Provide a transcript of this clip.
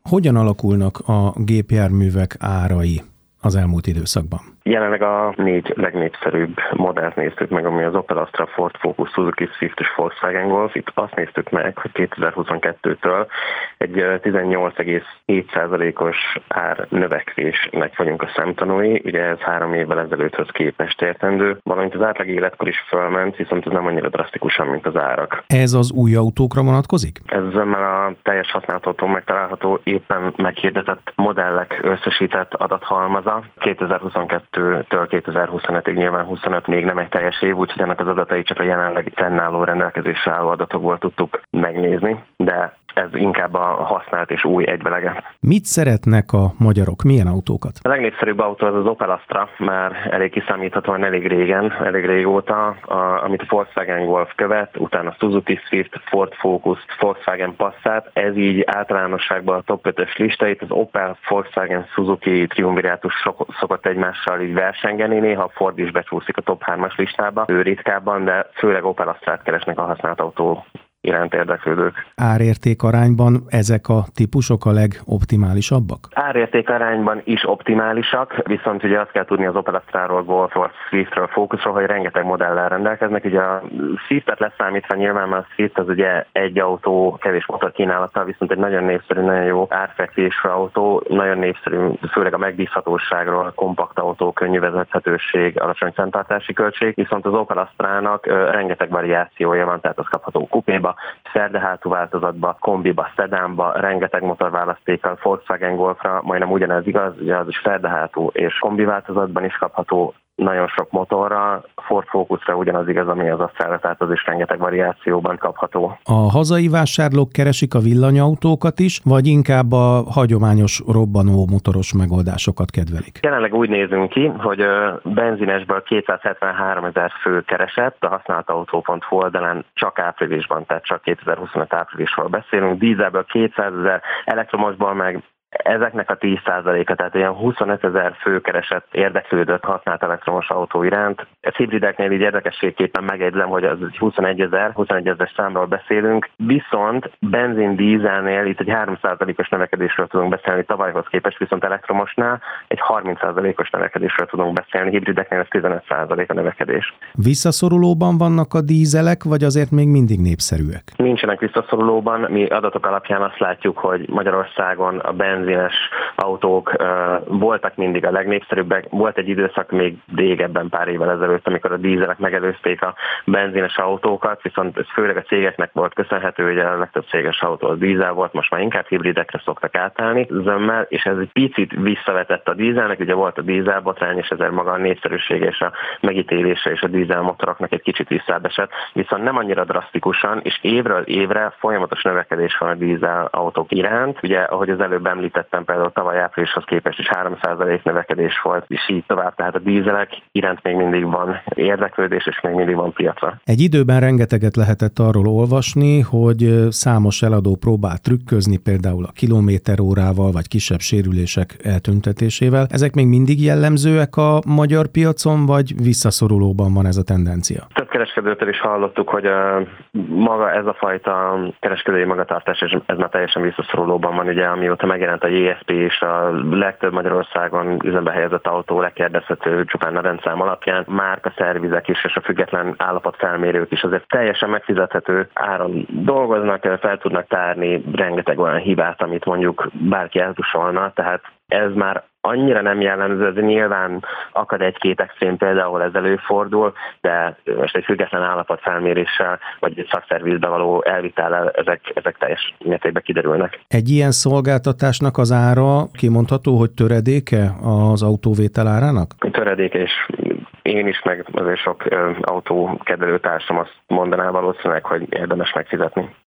Hogyan alakulnak a gépjárművek árai az elmúlt időszakban? Jelenleg a 4 legnépszerűbb modellt néztük meg, ami az Opel Astra, Ford Focus, Suzuki Swift és Volkswagen Golf. Itt azt néztük meg, hogy 2022-től egy 18,7%-os ár növekvésnek vagyunk a szemtanúi. Ugye ez 3 évvel ezelőtthöz képest értendő, valamint az átlag életkor is fölment, viszont ez nem annyira drasztikusan, mint az árak. Ez az új autókra vonatkozik? Ez már a teljes használt autón megtalálható, éppen meghirdetett modellek összesített adathalmaza. 2022-től 2025-ig, nyilván 25 még nem egy teljes év, úgyhogy ennek az adatai csak a jelenleg fennálló rendelkezésre álló adatokból tudtuk megnézni, de ez inkább a használt és új egyvelege. Mit szeretnek a magyarok? Milyen autókat? A legnépszerűbb autó az Opel Astra, már elég kiszámíthatóan, elég régóta, amit a Volkswagen Golf követ, utána Suzuki Swift, Ford Focus, Volkswagen Passat. Ez így általánosságban a top 5-ös listait. Az Opel, Volkswagen, Suzuki triumvirátus szokott egymással így versengeni, néha a Ford is becsúszik a top 3-as listába, ő ritkábban, de főleg Opel Astrát keresnek a használt autó iránt érdeklődők. Árérték arányban ezek a típusok a legoptimálisabbak? Árérték arányban is optimálisak, viszont ugye azt kell tudni az Opel Astráról, Golfról, Swiftről, Focusról, hogy rengeteg modellel rendelkeznek. Ugye a Swiftet leszámítva nyilván már a Swift az ugye egy autó, kevés motor kínálattal, viszont egy nagyon népszerű, nagyon jó árfekvésű autó, nagyon népszerű, főleg a megbízhatóságról, kompakt autó, könnyű vezethetőség, alacsony fenntartási költség, viszont az Opel Astrának rengeteg variációja van, tehát az kapható kupéba, szerdehátú változatba, kombiba, szedánba, rengeteg motorválasztékkal, Volkswagen Golfra majdnem ugyanez igaz, ugye az is szerdehátú és kombi változatban is kapható, nagyon sok motorra, Ford Focusra ugyanaz igaz, ami az Astra, tehát az is rengeteg variációban kapható. A hazai vásárlók keresik a villanyautókat is, vagy inkább a hagyományos robbanó motoros megoldásokat kedvelik? Jelenleg úgy nézünk ki, hogy benzinesből 273 000 fő keresett, a használtautó.hu oldalán csak áprilisban, tehát csak 2025 áprilisról beszélünk, dízelből 200 000, elektromosból meg ezeknek a 10%-a, tehát olyan 25 000 fő keresett érdeklődött használt elektromos autó iránt. Ez hibrideknél így érdekességképpen megjegyzem, hogy az 21 000 számról beszélünk, viszont benzin-dízelnél itt egy 3%-os növekedésről tudunk beszélni tavalyhoz képest, viszont elektromosnál egy 30%-os növekedésről tudunk beszélni, hibrideknél ez 15% a növekedés. Visszaszorulóban vannak a dízelek, vagy azért még mindig népszerűek? Nincsenek visszaszorulóban, mi adatok alapján azt látjuk, hogy Magyarországon a benzines autók voltak mindig a legnépszerűbbek. Volt egy időszak még régebben, pár évvel ezelőtt, amikor a dízelek megelőzték a benzines autókat, viszont ez főleg a cégeknek volt köszönhető, hogy a legtöbb céges autó az dízel volt, most már inkább hibridekre szoktak átállni zömmel, és ez egy picit visszavetett a dízelnek, ugye volt a dízelbotrány, és ezért maga a népszerűség és a megítélése és a dízelmotoroknak egy kicsit visszábbesett, viszont nem annyira drasztikusan, és évről évre folyamatos növekedés van a dízel autók iránt. Ugye, ahogy az előbb említettem, például tavaly áprilishoz képest is 3% növekedés volt, és így tovább, tehát a dízelek iránt még mindig van érdeklődés, és még mindig van piacra. Egy időben rengeteget lehetett arról olvasni, hogy számos eladó próbál trükközni, például a kilométerórával, vagy kisebb sérülések eltüntetésével. Ezek még mindig jellemzőek a magyar piacon, vagy visszaszorulóban van ez a tendencia? Több kereskedőtől is hallottuk, hogy maga ez a fajta kereskedői magatartás, és ez már teljesen visszaszorulóban van, ugye, amióta megjelent a JSP és a legtöbb Magyarországon üzembe helyezett autó lekérdezhető csupán a rendszám alapján, márkaszervizek is és a független állapotfelmérők is azért teljesen megfizethető áron dolgoznak, fel tudnak tárni rengeteg olyan hibát, amit mondjuk bárki eltusolna, tehát ez már annyira nem jellemző, ez nyilván akad egy-két extrém példa, ahol ez előfordul, de most egy független állapotfelméréssel, vagy egy szakszervizbe való elvitellel ezek teljes mértékben kiderülnek. Egy ilyen szolgáltatásnak az ára kimondható, hogy töredéke az autóvétel árának? Töredéke, és én is, meg azért sok autókedvelő társam azt mondaná valószínűleg, hogy érdemes megfizetni.